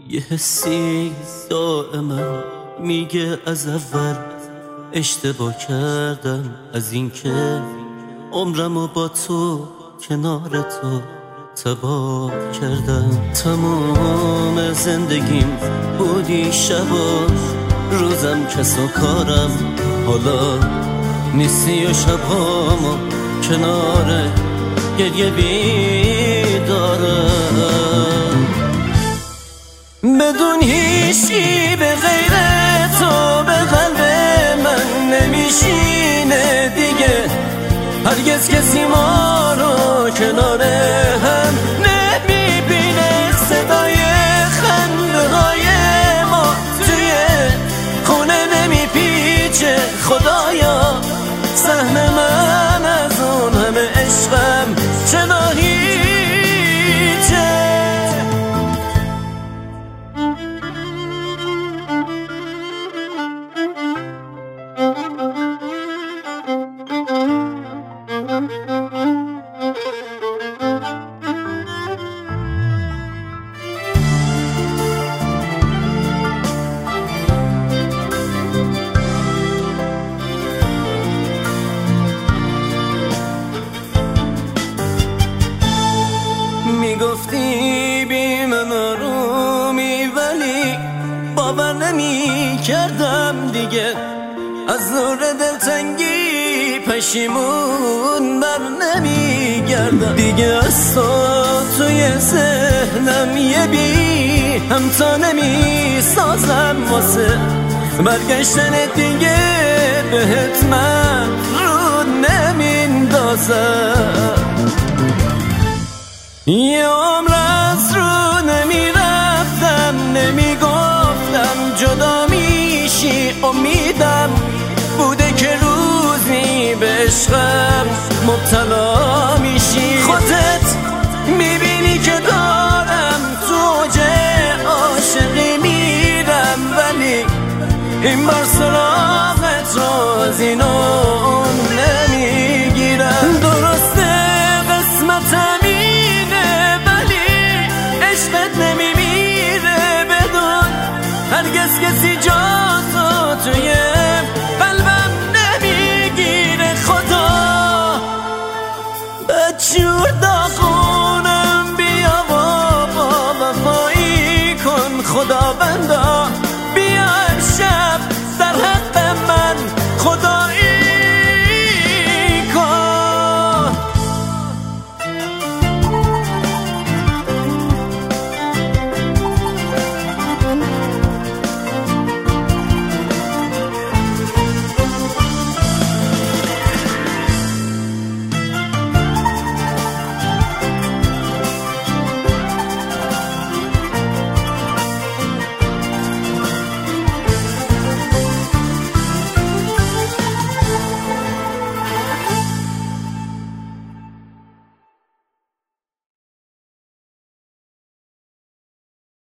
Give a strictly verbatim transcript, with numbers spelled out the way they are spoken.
یه حسی دائما میگه از اول اشتباه کردم، از اینکه عمرمو با تو کنار تو تباه کردم. تمام زندگیم بودی شبا، روزم کس و کارم حالا نیستی و شبامو کنار گریه بیدارم. بدون هیچی به غیر تو به قلب من نمیشینه دیگه، هرگز کسی ما رو کنار هم نمیبینه. صدای خنده های ما توی خونه نمیپیچه. خدایا سهم من از اون همه عشقم چرا هیچه؟ میگفتی بی من آرومی، ولی باور نمی کردم دیگه. از نور دلتنگی پشیمون بر نمی گردم دیگه. از تو توی ذهنم یه بی همتا نمی سازم واسه برگشتن دیگه بهت من رو نمیندازم. یه عمر از رو نمی رفتم، نمی گفتم جدا میشی. امیدم بوده که روزی به عشقم مبتلا میشی. خودت میبینی که دارم تو اوج عاشقی میرم، ولی این بار سراغت رو از این اون نمیگیرم. درسته قسمتم هرگز کسی جا تو توی قلبم نمیگیره. خدا بچور داغونم، بیا و با وفایی کن. خدا بند